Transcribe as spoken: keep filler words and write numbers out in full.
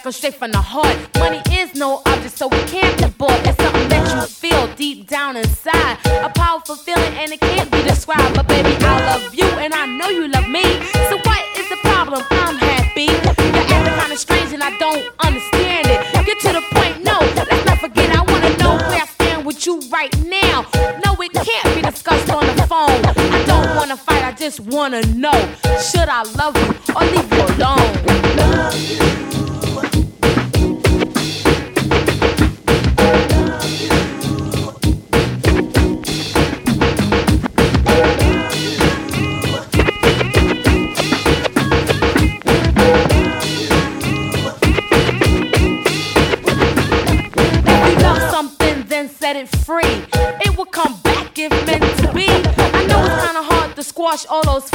come straight from the heart. Money is no object, so it can't be bought. It's something that you feel deep down inside. A powerful feeling and it can't be described. But baby, I love you and I know you love me. So what is the problem? I'm happy. You're acting kinda strange and I don't understand it. Get to the point, no, let's not forget. I wanna know where I stand with you right now. No, it can't be discussed on the phone. I don't wanna fight, I just wanna know. Should I love you or leave you alone? Love you. Set it free, it will come back if meant to be. I know it's kinda hard to squash all those